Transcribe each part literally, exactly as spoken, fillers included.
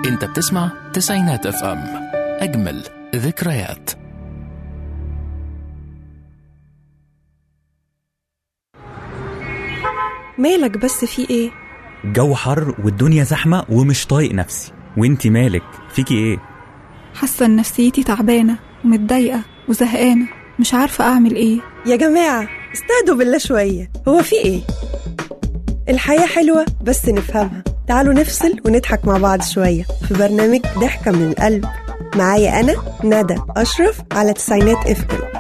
انت بتسمع تسعينات اف ام، اجمل ذكريات. مالك بس في ايه؟ جو حر والدنيا زحمة ومش طايق نفسي. وانتي مالك فيكي ايه؟ حاسة ان نفسيتي تعبانة ومتضايقة وزهقانة، مش عارفة اعمل ايه. يا جماعة استهدوا بالله شوية، هو في ايه؟ الحياة حلوة بس نفهمها. تعالوا نفصل ونضحك مع بعض شوية في برنامج ضحكة من القلب. معايا أنا ندى أشرف على تسعينات اف ام.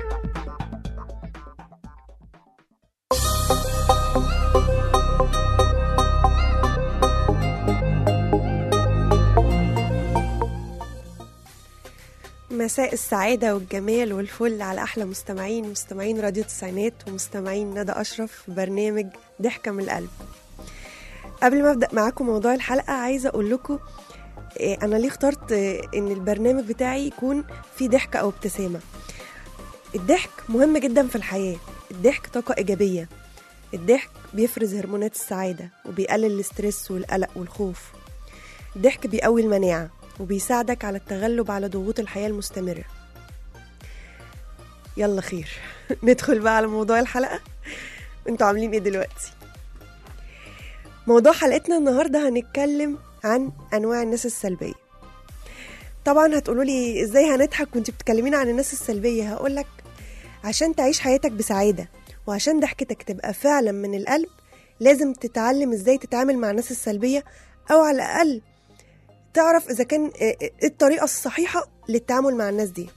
مساء السعادة والجمال والفل على أحلى مستمعين مستمعين راديو تسعينات ومستمعين ندى أشرف في برنامج ضحكة من القلب. قبل ما أبدأ معاكم موضوع الحلقة عايزة أقول لكم أنا ليه اخترت إن البرنامج بتاعي يكون فيه ضحكة أو ابتسامة. الضحك مهم جدا في الحياة، الضحك طاقة إيجابية، الضحك بيفرز هرمونات السعادة وبيقلل الاسترس والقلق والخوف. الضحك بيقوي المناعة وبيساعدك على التغلب على ضغوط الحياة المستمرة. يلا خير ندخل بقى على موضوع الحلقة. انتوا عاملين ايه دلوقتي؟ موضوع حلقتنا النهاردة هنتكلم عن أنواع الناس السلبية. طبعا هتقولوا لي ازاي هنضحك وانتوا بتتكلمين عن الناس السلبية؟ هقولك عشان تعيش حياتك بسعادة وعشان ضحكتك تبقى فعلا من القلب لازم تتعلم ازاي تتعامل مع الناس السلبية، او على الأقل تعرف إذا كان الطريقة الصحيحة للتعامل مع الناس دي.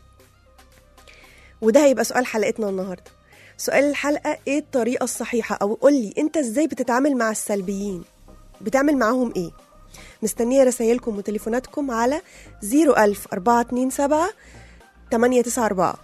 وده هيبقى سؤال حلقتنا النهاردة. سؤال الحلقة ايه الطريقة الصحيحة، او قولي انت ازاي بتتعامل مع السلبيين، بتعمل معاهم ايه؟ مستنية رسائلكم وتليفوناتكم على زيرو ألف أربعة اتنين سبعة تمانية تسعة أربعة.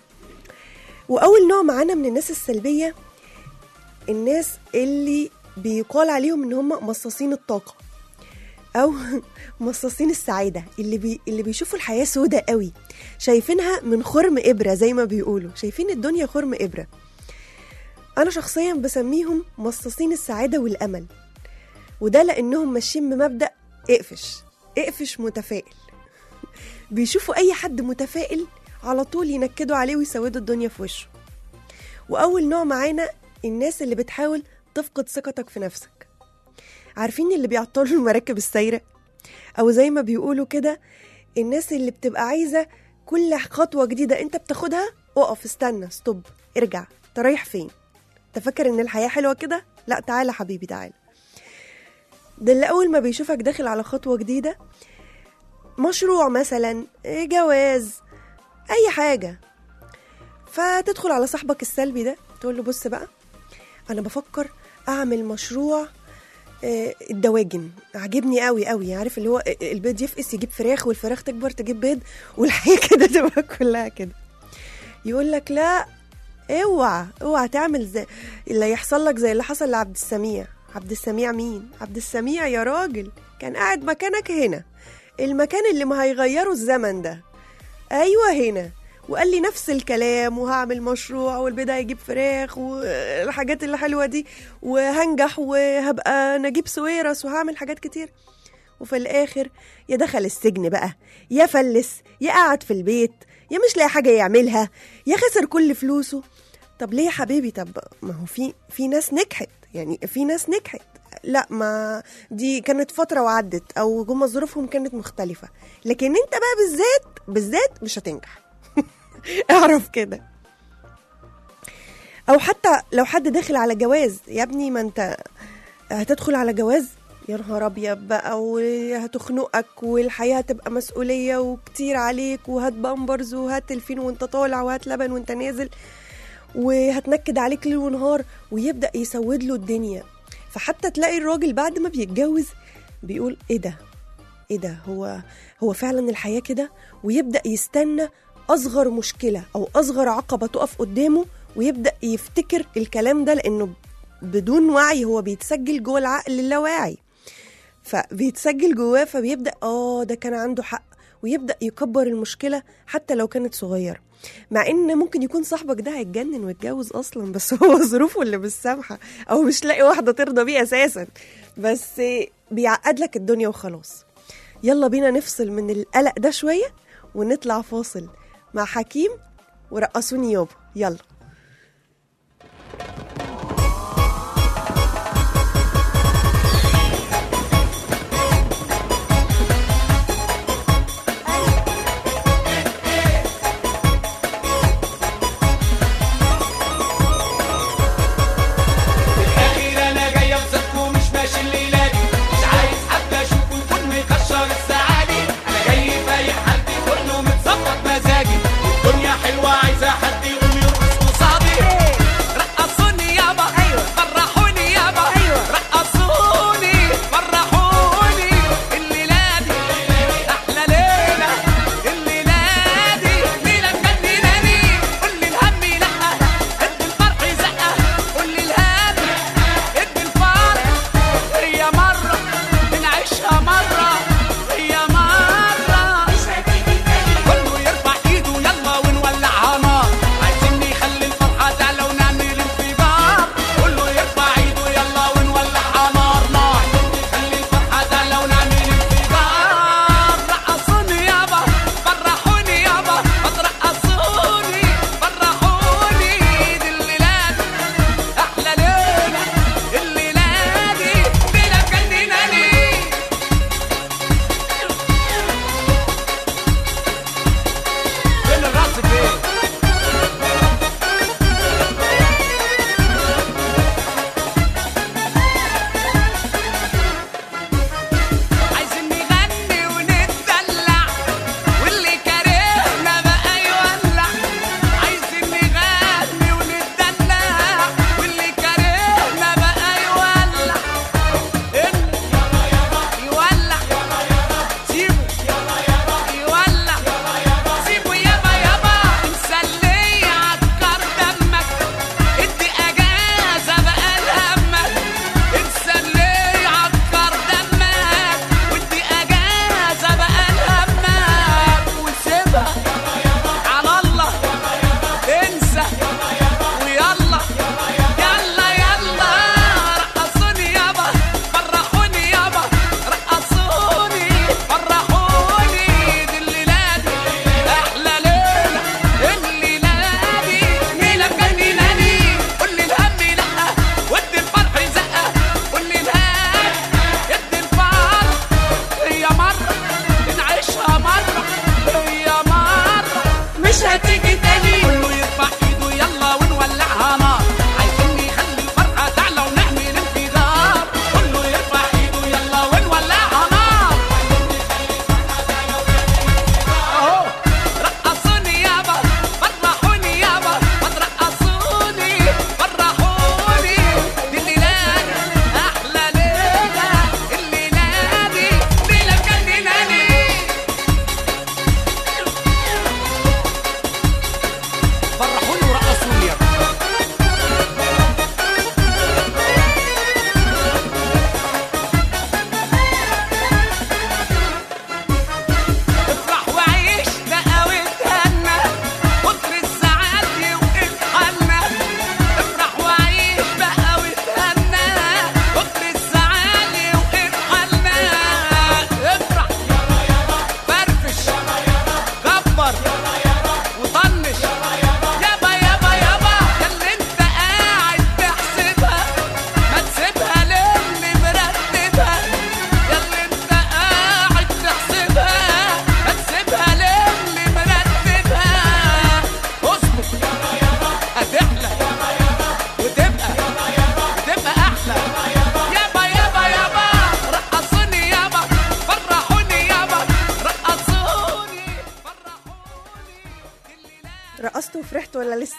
وأول نوع معانا من الناس السلبية الناس اللي بيقال عليهم ان هم مصاصين الطاقة او مصاصين السعادة، اللي بي... اللي بيشوفوا الحياة سودة قوي، شايفينها من خرم إبرة زي ما بيقولوا، شايفين الدنيا خرم إبرة. أنا شخصيا بسميهم مصاصين السعادة والأمل، وده لأنهم ماشيين بمبدأ اقفش اقفش متفائل. بيشوفوا أي حد متفائل على طول ينكدوا عليه ويسودوا الدنيا في وشه. وأول نوع معانا الناس اللي بتحاول تفقد ثقتك في نفسك. عارفين اللي بيعطلوا المراكب السايرة، أو زي ما بيقولوا كده الناس اللي بتبقى عايزة كل خطوة جديدة انت بتاخدها اقف استنى ستوب ارجع، تريح فين؟ تفكر ان الحياة حلوة كده؟ لا تعالى حبيبي تعالى. ده اللي أول ما بيشوفك داخل على خطوة جديدة، مشروع مثلا، جواز، أي حاجة، فتدخل على صاحبك السلبي ده تقول له بص بقى أنا بفكر أعمل مشروع الدواجن، عجبني قوي قوي، عارف اللي هو البيض يفقس يجيب فراخ والفراخ تكبر تجيب بيض والحياة كده تبقى كلها كده. يقول لك لا اوعى اوعى تعمل زي اللي يحصل لك زي اللي حصل لعبد السميع. عبد السميع مين؟ عبد السميع يا راجل كان قاعد مكانك هنا، المكان اللي ما هيغيره الزمن ده، ايوه هنا، وقال لي نفس الكلام وهعمل مشروع والبيض هيجيب فراخ والحاجات اللي حلوة دي وهنجح وهبقى نجيب سويرس وهعمل حاجات كتير. وفي الآخر يا دخل السجن بقى، يا فلس، يا قاعد في البيت، يا مش لاقي حاجة يعملها، يا خسر كل فلوسه. طب ليه يا حبيبي؟ طب ما هو في في ناس نجحت، يعني في ناس نجحت، لا ما دي كانت فترة وعدت أو جم ظروفهم كانت مختلفة، لكن انت بقى بالذات بالذات مش هتنجح. اعرف كده. او حتى لو حد داخل على جواز، يا ابني ما انت هتدخل على جواز يا نهار ابيض بقى وهتخنقك والحياه هتبقى مسؤوليه وكتير عليك، وهات بامبرز وهات الفين وانت طالع وهات لبن وانت نازل، وهتنكد عليك ليل ونهار، ويبدا يسود له الدنيا. فحتى تلاقي الراجل بعد ما بيتجوز بيقول ايه ده ايه ده هو هو فعلا الحياه كده، ويبدا يستنى أصغر مشكلة أو أصغر عقبة تقف قدامه ويبدأ يفتكر الكلام ده، لأنه بدون وعي هو بيتسجل جوه العقل اللاواعي، فبيتسجل جواه، فبيبدأ آه ده كان عنده حق، ويبدأ يكبر المشكلة حتى لو كانت صغيرة. مع إن ممكن يكون صاحبك ده هيتجنن ويتجوز أصلا، بس هو ظروفه اللي مش سامحة أو مش لاقي واحدة ترضى بيه أساسا، بس بيعقد لك الدنيا وخلاص. يلا بينا نفصل من القلق ده شوية ونطلع فاصل مع حكيم ورقصوني يابا. يلا. رقصتوا وفرحتوا ولا لسه؟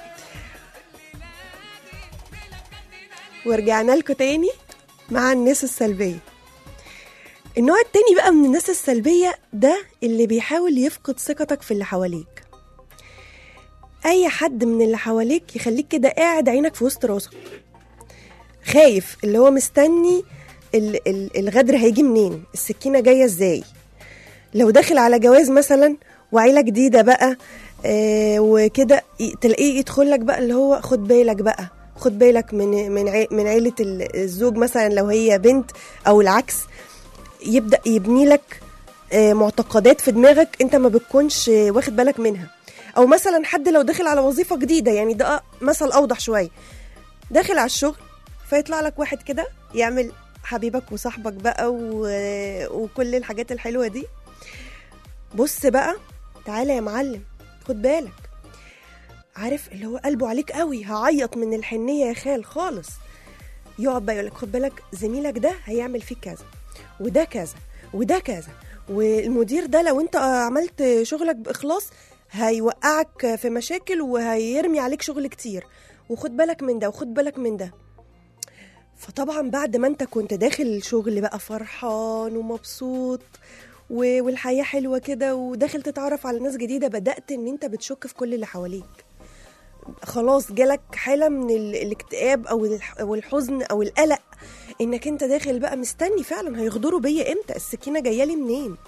ورجعنا لكم تاني مع الناس السلبية. النوع التاني بقى من الناس السلبية ده اللي بيحاول يفقد ثقتك في اللي حواليك. أي حد من اللي حواليك يخليك كده قاعد عينك في وسط راسك، خايف، اللي هو مستني الغدر هيجي منين، السكينة جاية ازاي. لو داخل على جواز مثلا وعيلة جديدة بقى آه وكده، تلاقيه يدخل لك بقى اللي هو خد بالك بقى، خد بالك من من من عيلة الزوج مثلا لو هي بنت، او العكس، يبدأ يبني لك معتقدات في دماغك انت ما بتكونش واخد بالك منها. او مثلا حد لو داخل على وظيفة جديدة، يعني ده مثل اوضح شوية، داخل على الشغل فيطلع لك واحد كده يعمل حبيبك وصاحبك بقى و... وكل الحاجات الحلوة دي. بص بقى تعالى يا معلم خد بالك، عارف اللي هو قلبه عليك قوي، هعيط من الحنية يا خال خالص. يقعد بقى يقولك خد بالك زميلك ده هيعمل فيك كذا وده كذا وده كذا، والمدير ده لو انت عملت شغلك بإخلاص هيوقعك في مشاكل وهيرمي عليك شغل كتير، وخد بالك من ده وخد بالك من ده. فطبعا بعد ما انت كنت داخل الشغل بقى فرحان ومبسوط والحياة حلوة كده وداخل تتعرف على ناس جديدة، بدأت ان انت بتشك في كل اللي حواليك. خلاص جالك حالة من الاكتئاب او الحزن او القلق، انك انت داخل بقى مستني فعلا هيغدروا بيا امتى، السكينة جاية لي منين.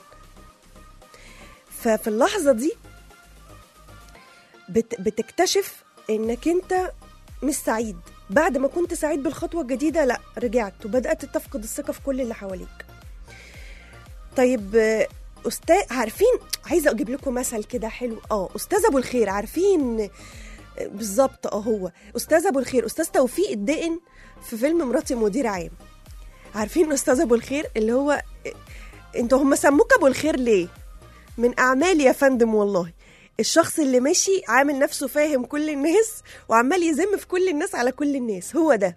ففي اللحظة دي بت بتكتشف انك انت مش سعيد. بعد ما كنت سعيد بالخطوة الجديدة، لا رجعت وبدأت تفقد الثقة في كل اللي حواليك. طيب أستاذ، عارفين عايزة أجيب لكم مثل كده حلو. اه أستاذ أبو الخير، عارفين بالظبط اه هو أستاذ أبو الخير، أستاذ توفيق الدقن في فيلم مراتي مدير عام. عارفين أستاذ أبو الخير اللي هو انتوا هم سموك أبو الخير ليه؟ من أعمالي يا فندم والله. الشخص اللي ماشي عامل نفسه فاهم كل الناس وعمال يزم في كل الناس على كل الناس، هو ده.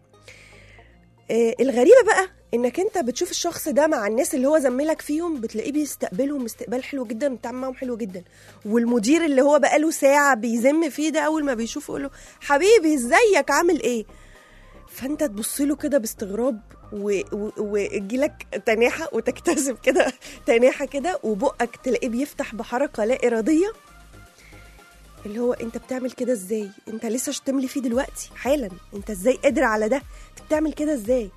آه الغريبة بقى انك انت بتشوف الشخص ده مع الناس اللي هو زملك فيهم، بتلاقيه بيستقبلهم استقبال حلو جدا وبتعمل معاهم حلو جدا. والمدير اللي هو بقاله ساعة بيزم فيه ده اول ما بيشوفه يقول له حبيبي ازيك عامل ايه، فانت تبص له كده باستغراب ويجيلك تناحة وتكتسب كده تناحة كده، وبقك تلاقيه بيفتح بحركة لا إرادية، اللي هو انت بتعمل كده ازاي؟ انت لسه شتملي فيه دلوقتي حالا، انت ازاي قادر على ده؟ انت بتعمل كده ازاي؟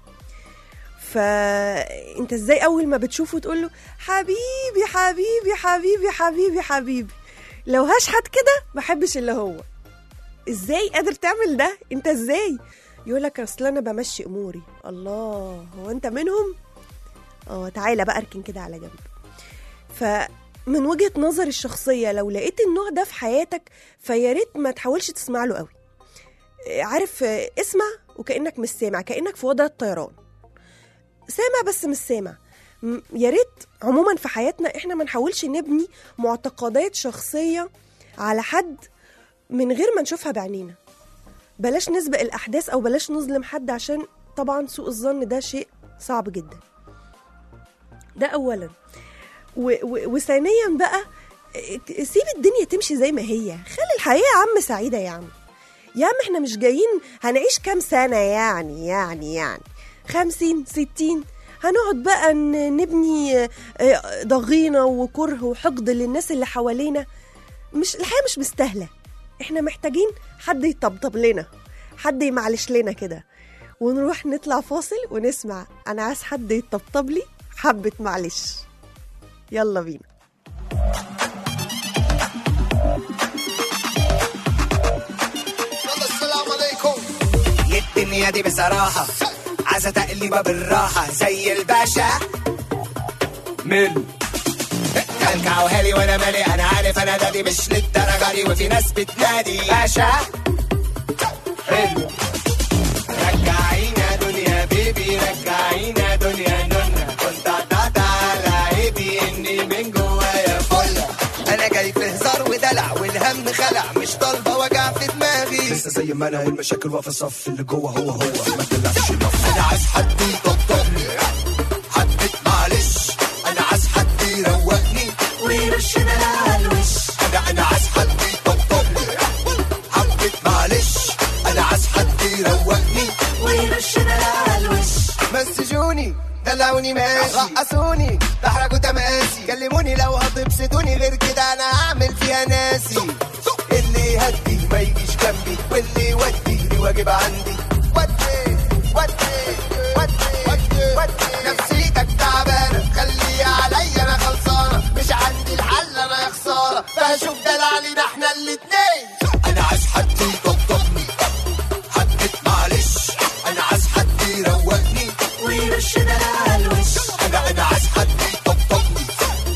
فانت ازاي اول ما بتشوفه تقول له حبيبي حبيبي حبيبي حبيبي حبيبي، لو هشحت كده ما بحبش اللي هو. ازاي قادر تعمل ده؟ انت ازاي؟ يقولك اصل انا بمشي اموري. الله، هو انت منهم؟ اه تعالى بقى اركن كده على جنب. فمن وجهة نظر الشخصية لو لقيت النوع ده في حياتك فياريت ما تحاولش تسمع له قوي. عارف، اسمع وكأنك مش سامع، كأنك في وضع الطيران، سامع بس مش سامع. ياريت عموما في حياتنا احنا ما نحاولش نبني معتقدات شخصية على حد من غير ما نشوفها بعينينا. بلاش نسبق الأحداث أو بلاش نظلم حد، عشان طبعا سوء الظن ده شيء صعب جدا. ده أولا. وثانيا بقى سيب الدنيا تمشي زي ما هي، خلي الحياة يا عم سعيدة يا عم. يا عم احنا مش جايين هنعيش كام سنة يعني يعني يعني خمسين ستين، هنقعد بقى نبني ضغينة وكره وحقد للناس اللي حوالينا. مش الحياة مش مستاهلة. احنا محتاجين حد يطبطب لنا، حد يمعلش لنا كده، ونروح نطلع فاصل ونسمع انا عايز حد يطبطب لي حبة معلش. يلا بينا. السلام عليكم. الدنيا دي بصراحة عايزة تقليبة بالراحة زي الباشا من كلكع وهالي وانا مالي، انا عارف انا دادي مش للدرجة دي، وفي ناس بتنادي باشا حلو. رجعينا دنيا بيبي، رجعينا دنيا نونا، كنت قطعت على عيبي اني من جوايا فل. انا جاي في هزار ودلع والهم خلع، مش طالبة وجع في دماغي، لسه زي ما انا المشاكل واقفة الصف اللي جوه هو هو ما تلعبش نف. انا عايز حد يطبطبني حبة معلش، انا عايز حد يروقني ويرشنا على الوش. انا انا عايز حد يطبطبني حبة معلش، انا عايز حد يروقني ويرشنا على الوش. مسجوني دلعوني ماشي، رقصوني تحركوا تماسي، كلموني لو هتبسطوني، غير كده انا هعمل فيها ناسي. اللي يهدي ما يجيش جنبي، واللي يودي لي واجب عندي. ودي ودي ودي ودي نفسيتك تعبانه، خلي عليا انا خلصانه، مش عندي الحل انا يا خساره، فهشوف دلع علينا احنا الاتنين. انا عايز حد يطبطبني حبة معلش، انا عايز حد يروقني ويرشنا على الوش. انا انا عايز حد يطبطبني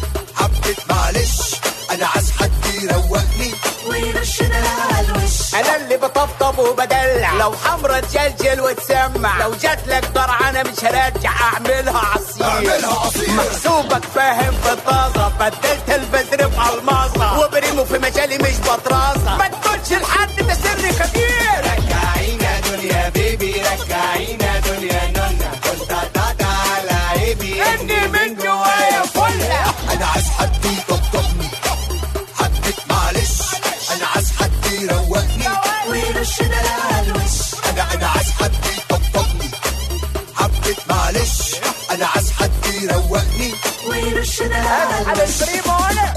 لو حمرة تجلجل وتسمع، لو جات لك درعانة مش هرجع اعملها عصير اعملها عصير. محسوبك فاهم في الطازة، بدلت البذر بألماظة، وبريمو في مجالي مش بطرازة. ما تقولش لحد ده سر كبير. رجعينا دنيا بيبي، رجعينا دنيا نونا، كنت قطعت على عيبي اني من جوايا فلة. انا عايز حد يطبطبني، حبيت معلش. انا عايز حد يروقني ويرش دلع الوش. انا انا عايز حد يطبطبني، حبيت معلش. انا عايز حد يروقني ويرش دلع الوش. على البريمو انا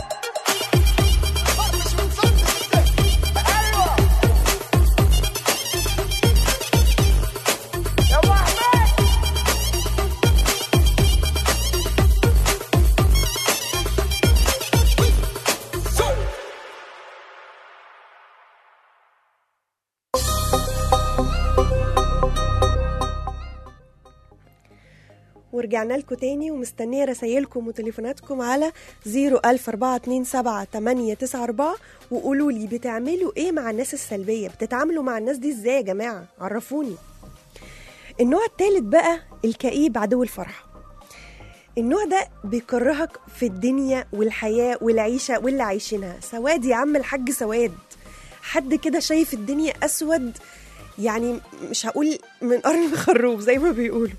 ورجعنا لكم تاني ومستنية رسايلكم وتليفوناتكم على زيرو ألف أربعة اتنين سبعة تمانية تسعة أربعة وقولوا لي بتعملوا ايه مع الناس السلبية، بتتعاملوا مع الناس دي ازاي يا جماعة، عرفوني. النوع الثالث بقى الكئيب عدو الفرحة. النوع ده بيكرهك في الدنيا والحياة والعيشة واللي عايشينها. سواد يا عم الحاج سواد، حد كده شايف الدنيا أسود، يعني مش هقول من قرن خروف زي ما بيقولوا.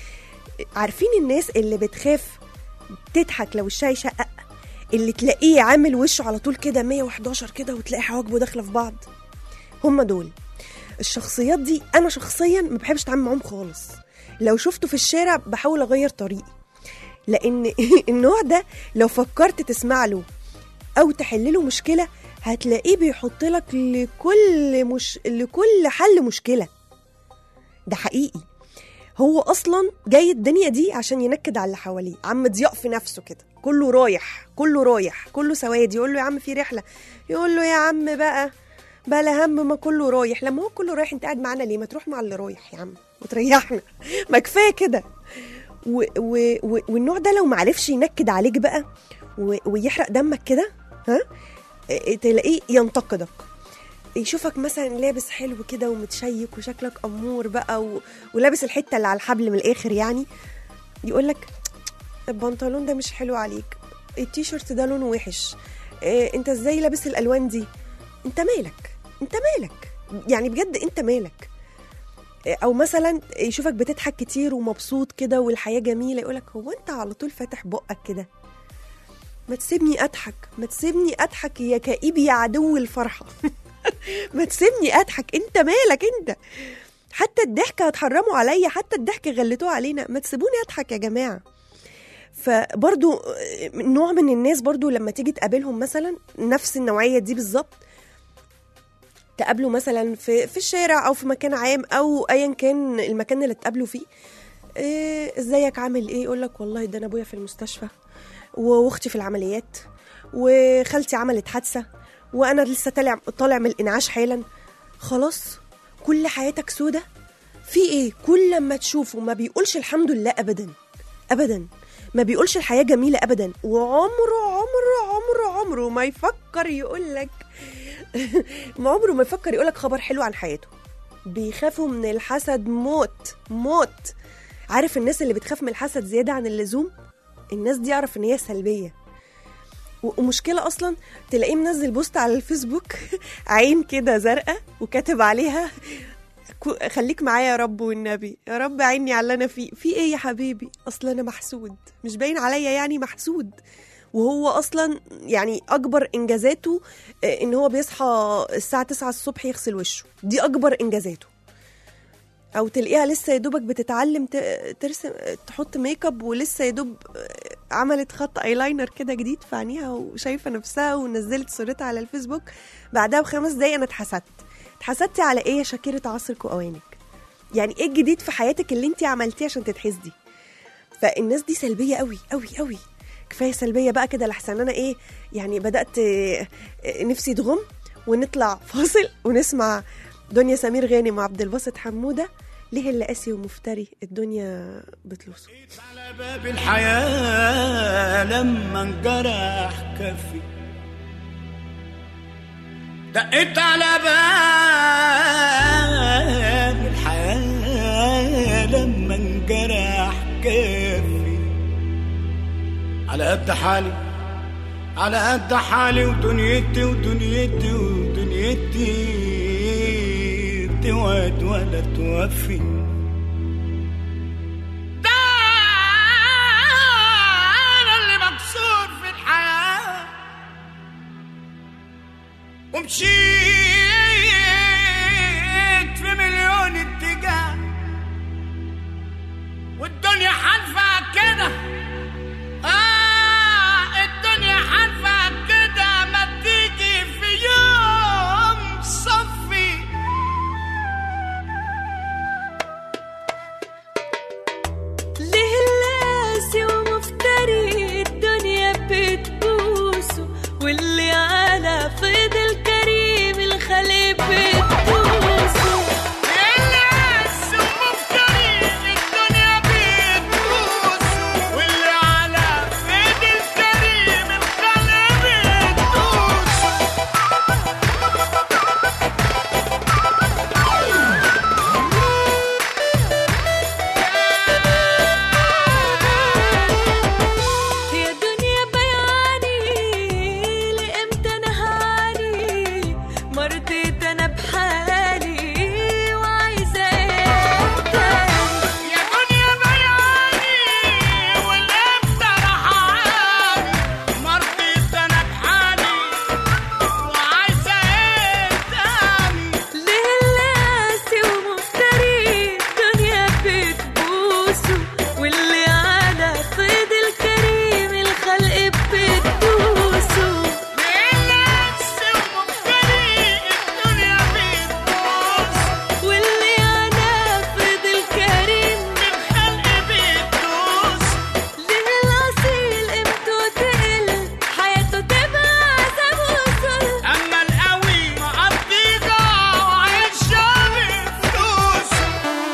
عارفين الناس اللي بتخاف تضحك لو وشها يشقق، اللي تلاقيه عامل وشه على طول كده مية وحداشر كده وتلاقي حواجبه داخله في بعض؟ هم دول الشخصيات دي. انا شخصيا ما بحبش اتعامل معاهم خالص، لو شفته في الشارع بحاول اغير طريقي، لان النوع ده لو فكرت تسمع له او تحل له مشكله هتلاقيه بيحط لك لكل مش لكل حل مشكله. ده حقيقي، هو اصلا جاي الدنيا دي عشان ينكد على اللي حواليه. عم ضياء في نفسه كده، كله رايح كله رايح كله سواد، يقول له يا عم في رحله، يقول له يا عم بقى بلا هم ما كله رايح. لما هو كله رايح انت قاعد معانا ليه؟ ما تروح مع اللي رايح يا عم وتريحنا، ما كفايه كده. و- و- و- والنوع ده لو معرفش ينكد عليك بقى و- ويحرق دمك كده، ها تلاقيه ينتقدك، يشوفك مثلا لابس حلو كده ومتشيك وشكلك أمور بقى و... ولابس الحتة اللي على الحبل من الآخر، يعني يقولك البنطلون ده مش حلو عليك، التيشيرت ده لونه وحش، إيه انت ازاي لابس الألوان دي، انت مالك انت مالك يعني بجد انت مالك. إيه او مثلا يشوفك بتضحك كتير ومبسوط كده والحياة جميلة، يقولك هو انت على طول فاتح بقك كده؟ ما تسيبني أضحك، ما تسيبني أضحك يا كئيب يا عدو الفرحة. ما تسيبني أضحك، انت مالك انت؟ حتى الضحك هتحرموا عليا، حتى الضحك غلتوه علينا، ما تسيبوني أضحك يا جماعة. فبرضو نوع من الناس برضو لما تيجي تقابلهم مثلا نفس النوعية دي بالظبط، تقابلوا مثلا في في الشارع أو في مكان عام أو أيا كان المكان اللي تقابلوا فيه، إيه ازيك عامل ايه؟ يقولك والله ده أنا أبويا في المستشفى، واختي في العمليات، وخالتي عملت حادثة، وانا لسه طالع طالع من الانعاش حالا. خلاص كل حياتك سودة في ايه؟ كل لما تشوفه ما بيقولش الحمد لله ابدا ابدا، ما بيقولش الحياة جميلة ابدا، وعمره عمره عمره عمره ما يفكر يقولك ما عمره ما يفكر يقولك خبر حلو عن حياته. بيخافوا من الحسد موت موت. عارف الناس اللي بتخاف من الحسد زيادة عن اللزوم؟ الناس دي اعرف ان هي سلبية. ومشكلة أصلا تلاقيه منزل بوست على الفيسبوك عين كده زرقاء وكاتب عليها خليك معايا يا رب والنبي، يا رب عيني على اللي أنا فيه. في إيه يا حبيبي؟ أصلا أنا محسود، مش باين عليا يعني محسود؟ وهو أصلا يعني أكبر إنجازاته إن هو بيصحى الساعة تسعة الصبح يغسل وشه، دي أكبر إنجازاته. او تلاقيها لسه يدوبك بتتعلم ترسم تحط ميك اب، ولسه يدوب عملت خط ايلاينر كده جديد في عينيها وشايفه نفسها ونزلت صورتها على الفيسبوك، بعدها بخمس دقايق انا اتحسدت. اتحسدتي على ايه يا شاكره عصرك واوانك؟ يعني ايه الجديد في حياتك اللي انت عملتيه عشان تتحسدي؟ فالناس دي سلبيه قوي قوي قوي. كفايه سلبيه بقى كده لحسن انا ايه يعني بدات نفسي تغم. ونطلع فاصل ونسمع دنيا سمير غانم وعبد الباسط حمودة، ليه اللي قاسي ومفتري الدنيا بتلوسه. على باب الحياة لما انجرح كفي دقيت على باب الحياة لما انجرح كافي، على قد حالي على قد حالي ودنيتي ودنيتي ودنيتي بتوعد ولا توفي. ده أنا اللي مكسور في الحياة ومشيت في مليون اتجاه، والدنيا حالفة كده. آه الدنيا حالفة كده، ما تيجي في يوم صفي. ليه اللاسي ومفتري الدنيا بتبوسه، واللي على فيض الكريم الخليق بتبوسه. اللاسي ومفتري الدنيا بتبوسه، واللي على فيض الكريم الخليق بتبوسه. يا دنيا بياني لإمتى نهاني، مرضيت أنا بحالي وعايزة إيه تاني. يا دنيا بياني والإمتى رحاني، مرضيت أنا بحالي وعايزة إيه تاني. ليه اللاسي ومفتري الدنيا بتبوسه، واللي على فيض الكريم الخلق بتبوسه. ليه اللاسي ومفتري الدنيا بتبوسه، واللي على فيض الكريم الخلق بتبوسه. ليه الأصيل قيمته تقل، حياته تبقى عذاب وذل، أما القوي مقضي جوع وعيشه بفلوسه.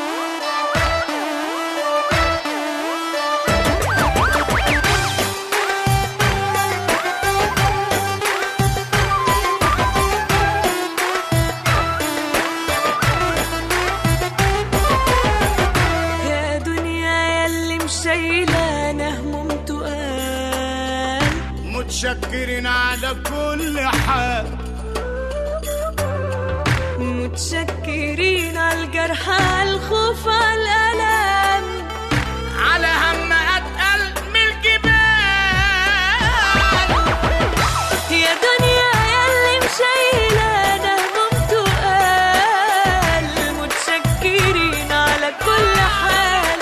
يا دنيا يلي مشايلانه هموم تقال، متشكرين على كل حال، متشكرين على الجرح على الخوف على الألم، على هم أتقل من الجبال. يا دنيا يلي مشايلانه هموم تقال، متشكرين على كل حال،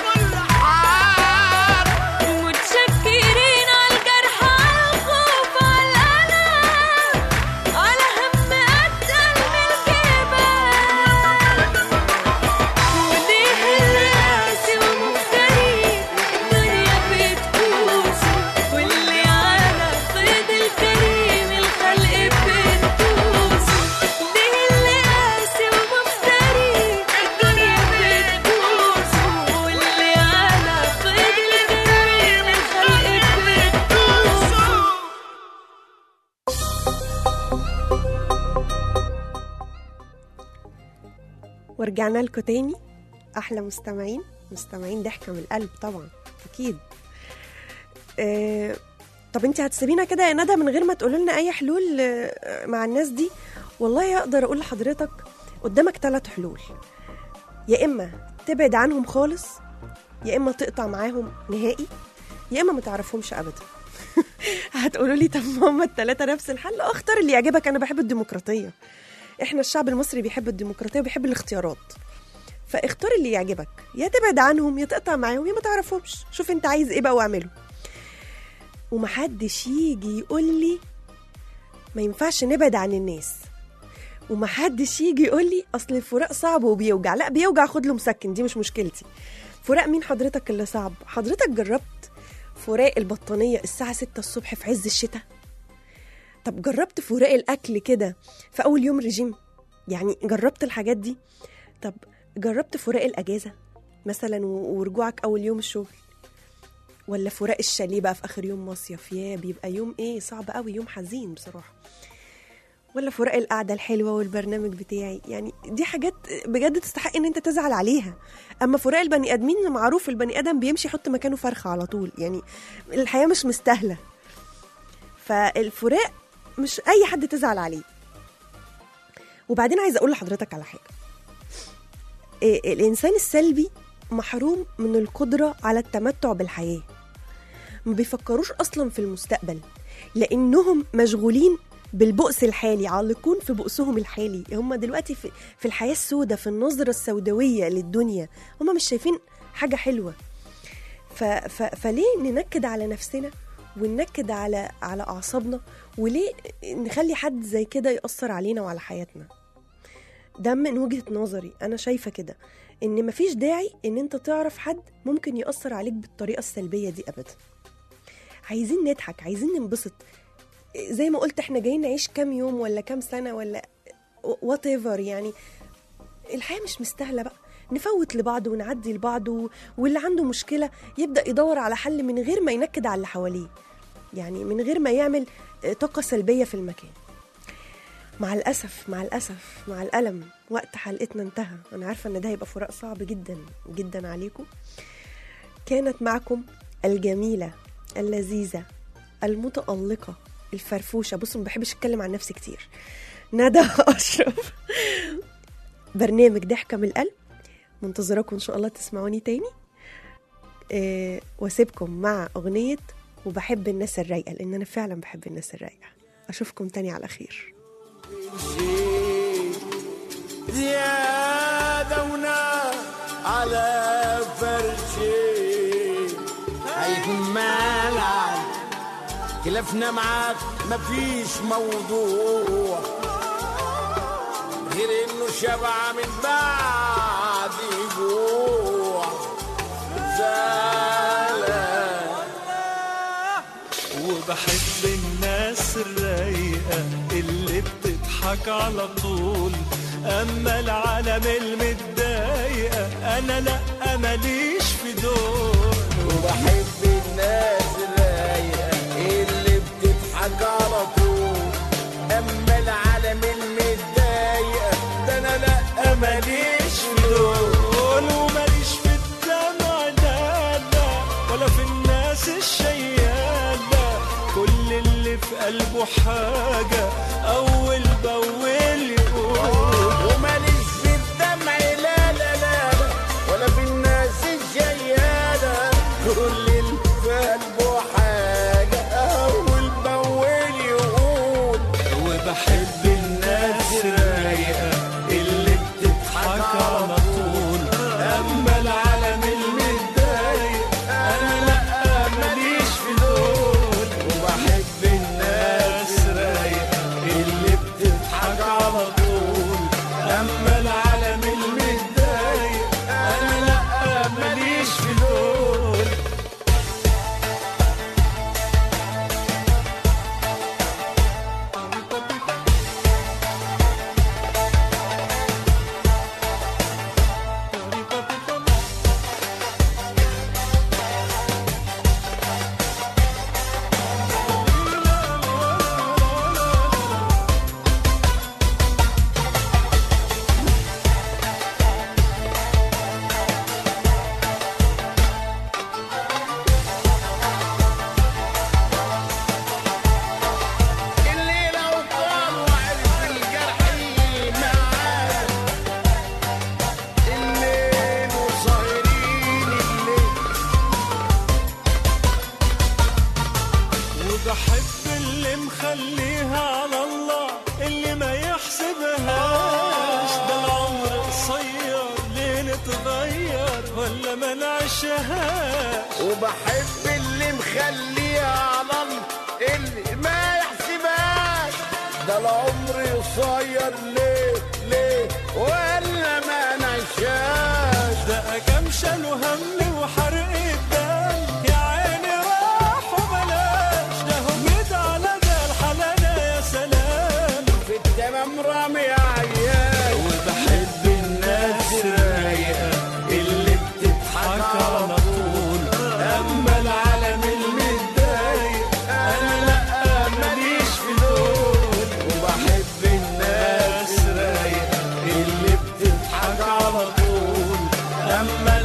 متشكرين على الجرح على الخوف على الألم، على هم أتقل من الجبال. وليه اللاسي ومفتري الدنيا بتبوسه، واللي على فيض الكريم الخلق بتبوسه. ليه اللاسي ومفتري الدنيا بتبوسه، واللي على فيض الكريم الخلق بتبوسه. ورجعنا لكم تاني احلى مستمعين مستمعين ضحكه من القلب طبعا اكيد. آه طب انت هتسيبينا كده يا ندى من غير ما تقولي لنا اي حلول آه مع الناس دي؟ والله اقدر اقول لحضرتك قدامك ثلاث حلول، يا اما تبعد عنهم خالص، يا اما تقطع معاهم نهائي، يا اما ما تعرفهمش ابدا. هتقولوا لي طب ما هم الثلاثه نفس الحل؟ اختار اللي يعجبك. انا بحب الديمقراطيه، احنا الشعب المصري بيحب الديمقراطيه وبيحب الاختيارات، فاختار اللي يعجبك، يا تبعد عنهم يا تقطع معاهم يا ما تعرفهمش. شوف انت عايز ايه بقى واعمله، ومحدش يجي يقول لي ما ينفعش نبعد عن الناس، ومحدش يجي يقول لي اصل الفراق صعب وبيوجع. لا بيوجع، خد له مسكن، دي مش مشكلتي. فراق مين حضرتك اللي صعب؟ حضرتك جربت فراق البطانيه الساعه ستة الصبح في عز الشتاء؟ طب جربت فراق الاكل كده في اول يوم رجيم؟ يعني جربت الحاجات دي؟ طب جربت فراق الاجازه مثلا ورجوعك اول يوم الشغل؟ ولا فراق الشاليه بقى في اخر يوم مصيف؟ يا بيبقى يوم ايه صعب قوي، يوم حزين بصراحه. ولا فراق القعدة الحلوة والبرنامج بتاعي؟ يعني دي حاجات بجد تستحق ان انت تزعل عليها. اما فراق البني ادمين معروف، البني ادم بيمشي يحط مكانه فرخة على طول، يعني الحياة مش مستاهلة. فالفراق مش اي حد تزعل عليه. وبعدين عايزة اقول لحضرتك على حاجة، الانسان السلبي محروم من القدرة على التمتع بالحياة، ما بيفكروش اصلا في المستقبل، لانهم مشغولين بالبؤس الحالي، عالقون في بؤسهم الحالي. هم دلوقتي في, في الحياة السوداء، في النظرة السوداوية للدنيا، هم مش شايفين حاجة حلوة. ف ف فليه ننكد على نفسنا وننكد على على أعصابنا؟ وليه نخلي حد زي كده يأثر علينا وعلى حياتنا؟ ده من وجهة نظري أنا شايفة كده، إن مفيش داعي إن أنت تعرف حد ممكن يأثر عليك بالطريقة السلبية دي أبدا. عايزين نضحك، عايزين ننبسط. زي ما قلت احنا جايين نعيش كام يوم ولا كام سنة ولا whatever، يعني الحياة مش مستاهلة بقى نفوت لبعض ونعدي لبعض، واللي عنده مشكلة يبدأ يدور على حل من غير ما ينكد على اللي حواليه، يعني من غير ما يعمل طاقة سلبية في المكان. مع الأسف مع الأسف مع الألم وقت حلقتنا انتهى. أنا عارفة أن ده هيبقى فراق صعب جدا جدا عليكم. كانت معكم الجميلة اللذيذة المتألقة الفرفوشة، بصوا ما بحبش اتكلم عن نفسي كتير، ندى أشرف. برنامج ضحكة من القلب، منتظراكم إن شاء الله تسمعوني تاني. أه واسيبكم مع أغنية وبحب الناس الرايقة، لأن أنا فعلا بحب الناس الرايقة. أشوفكم تاني على خير. زيادة ونار على فرشي هيكون مالك، خلافنا معاك مفيش موضوع غير انه شبع من بعد جوع زعلان. وبحب الناس الرايقة اللي بتضحك على طول، اما العالم المتضايقة انا لا ماليش في دول. وبحب الناس الرايقة اللي بتضحك على طول، اما العالم المتضايقة ده انا لا ماليش في دول. وماليش في الدمع لا لا، ولا في الناس الشيالة، كل اللي في قلبه حاجة أول بأول يقول. وماليش في الدمع لا لا لا، ولا في الناس الجيالة، كل اللي في قلبه حاجة أول بأول يقول. وبحب الناس الرايقة اللي بتضحك على طول، أما العالم المتضايق أنا لأ ماليش في دول. وبحب الناس الرايقة اللي بتضحك على طول، أما العالم المتضايق أنا لأ ماليش في دول. اللي لو طال وعرف الجرح معاه، الليل وصايرين الليل. وبحب اللي مخليها على الله، اللي ما يحسبهاش، ده العمر قصير ليه نتغير ولا ما نعيشهاش. وبحب اللي مخليها على الله، اللي ما يحسبهاش، ده العمر قصير ليه ليه ولا ما نعيشهاش. ده كام شالوا هم وحرق الدم، يا عيني راح وبلاش، ده همد على ده الحلالة يا سلام، في التمام رامي عيال. وبحب الناس الرايقة اللي بتضحك على طول، أما العالم المتضايق أنا لأ ماليش في دول. وبحب لما